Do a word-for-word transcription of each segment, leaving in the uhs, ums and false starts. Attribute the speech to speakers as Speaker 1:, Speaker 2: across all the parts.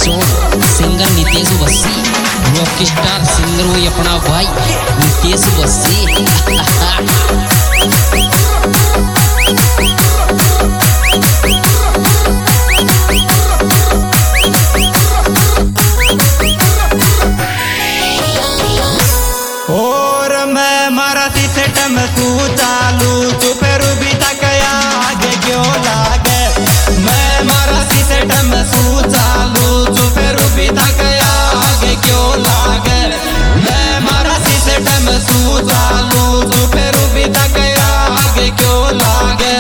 Speaker 1: चौक, singer Nitesh बस्सी, rock star singer वही अपना भाई नितेश बस्सी।
Speaker 2: और मैं मारा सिस्टम तू चालू तू फिर भी तक आगे क्यों लागे। मैं मारा सिस्टम तू चालू तू फिर भी तक आगे क्यों लागे। मैं मारा सिस्टम तू चालू तू फिर भी तक आगे क्यों लागे।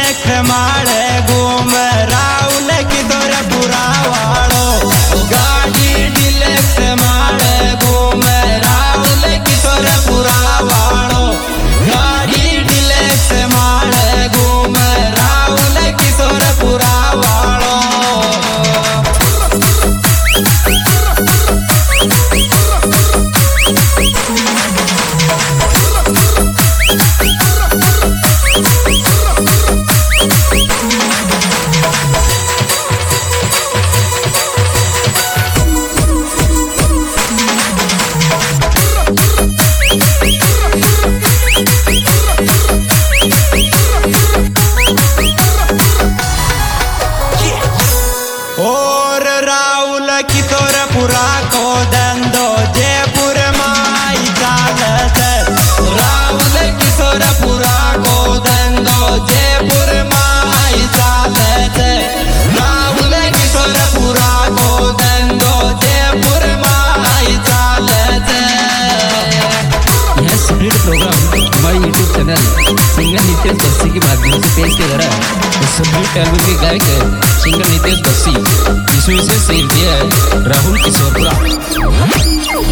Speaker 2: डिलेक्स माड़े घूम राहुल की तोर पूरा वाड़ो गाड़ी डिलेक्स माड़े घूम राहुल की तोर पूरा वाड़ो गाड़ी डिलेक्स माड़े घूम राहुल की तोर पूरा वाड़ो और राहुल की तोर पूरा को दंदो जयपुर माई चालत राहुल की तोर पूरा को दंदो जयपुर माई चालत राहुल की तोर पूरा को दंदो जयपुर माई चालत।
Speaker 1: यह स्प्लिट प्रोग्राम हमारे YouTube channel singer Nitesh Bassi के माध्यम से पेश किया जा रहा है। इस स्प्लिट एल्बम के गायक है सिंगर नितेश बस्सी, जिसमें इसे शेर दिया है राहुल किशोरपुरा।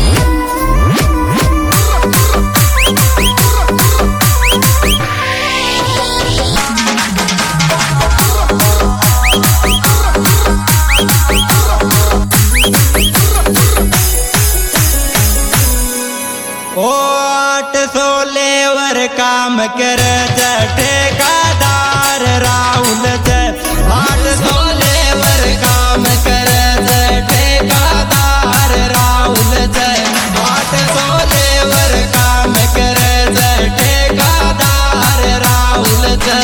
Speaker 2: आठ सौ लेवर काम कर ठेकादार राहुल आठ सौ लेवर काम कर ठेकादार राहुल आठ सौ लेवर काम कर ठेकादार राहुल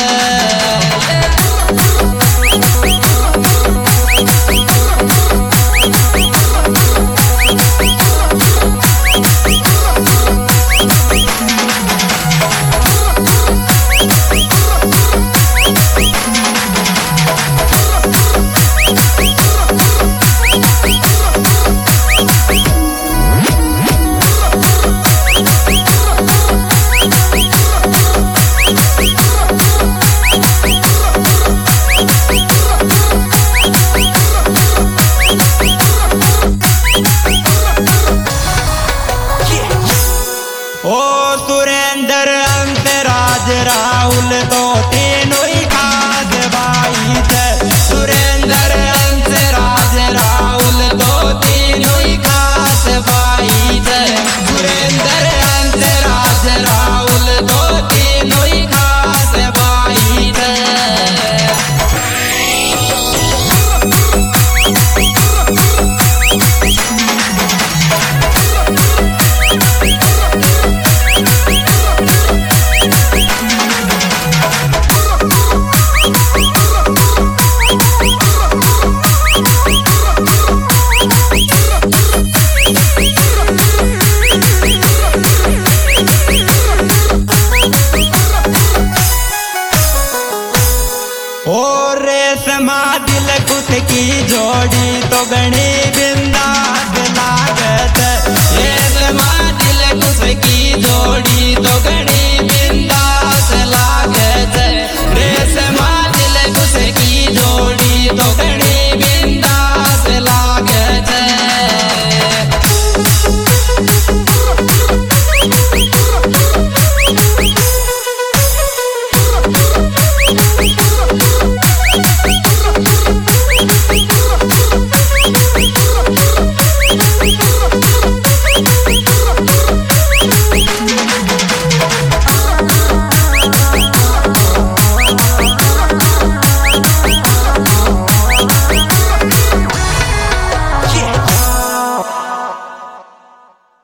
Speaker 2: ओ सुरेंद्र अंतराज राहुल तो तीनों ही खास भाई थे सुरेंद्र अंतराज राहुल तो तीनों ही खास भाई थे सुरेंद्र अंतराज राहुल तो तीनों ही खास भाई थे। और रेशमा दिल कुछ की जोड़ी तो गणी बिंदास लागत रेशमा दिल कुछ की जोड़ी तो गणी